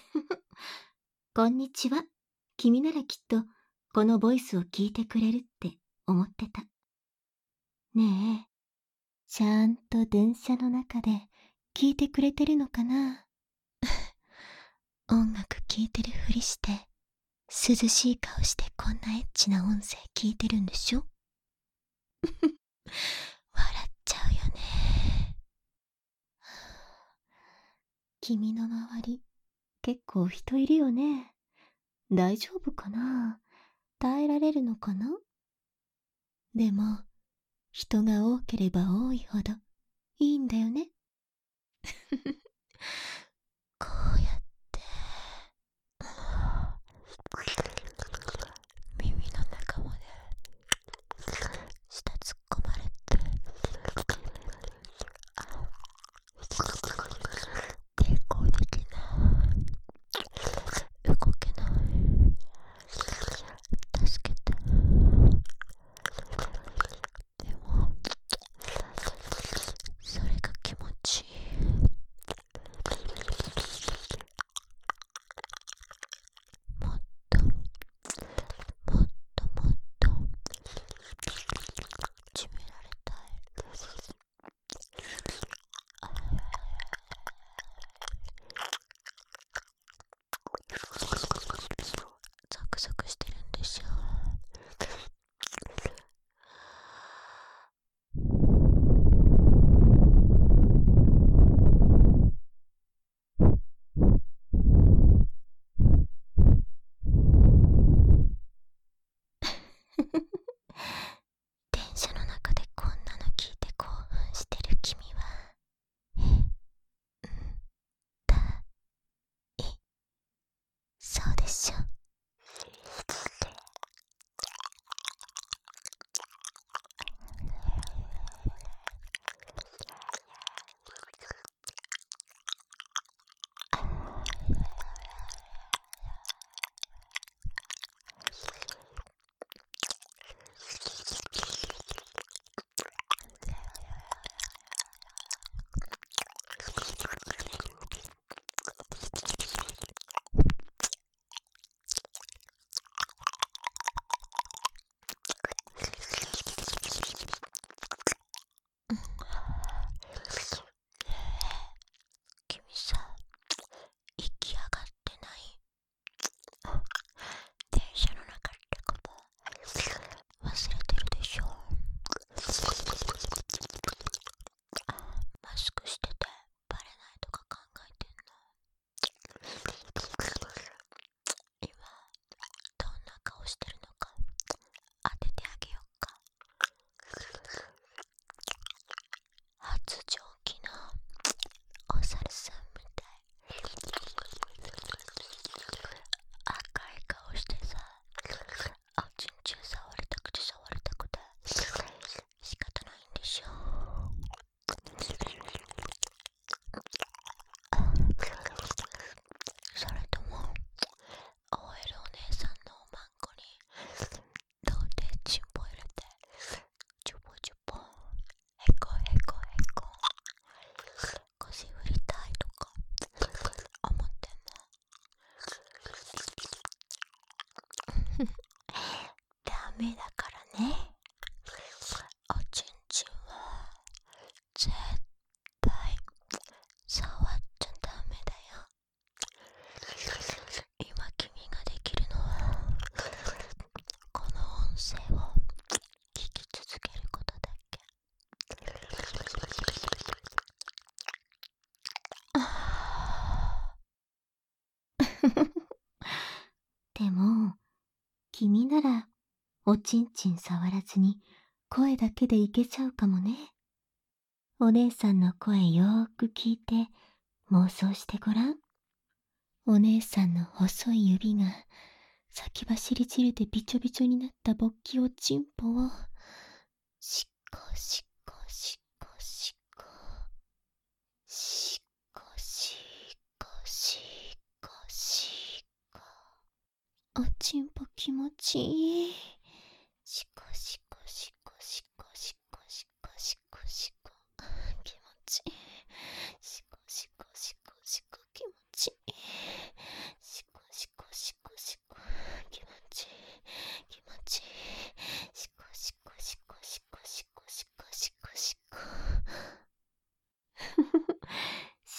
こんにちは。君ならきっとこのボイスを聞いてくれるって思ってた。ねえ、ちゃんと電車の中で聞いてくれてるのかな？音楽聞いてるふりして、涼しい顔してこんなエッチな音声聞いてるんでしょ？笑っちゃうよね。君の周り、結構人いるよね。大丈夫かな？耐えられるのかな？でも、人が多ければ多いほどいいんだよね。こうやって耳の中まで舌突っ込まれて抵抗できない動けない助けてでもそれが気持ちいいもっともっともっと決められたいザクザクしてるんでしょ電車の中でこんなの聞いて興奮してる君はだいそうでしょ君さ息上がってない電車の中ってこと忘れてるでしょマスクしててバレないとか考えてんの今どんな顔してるのか当ててあげようか発情期のお猿さんみたい赤い顔してさあちんちん触りたくて触りたくて仕方ないんでしょそれとも OL お姉さんのおまんこに童貞チンポ入れてチュポチュポヘコヘコヘコ腰振りたいとか思ってんのダメだからねおちんちんは絶対触っちゃダメだよ今君ができるのはこの音声を聞き続けることだけでも君ならおちんちん触らずに声だけでいけちゃうかもね。お姉さんの声よーく聞いて妄想してごらん。お姉さんの細い指が先走り汁でびちょびちょになった勃起おちんぽをしっこしっこしっこしっこしっこしっこしっこしっこおちんぽ気持ちいいしっこしっこしっこしっこしっこしっこしっこしっこ気持ちいいしっこしっこしっこしっこ気持ちいい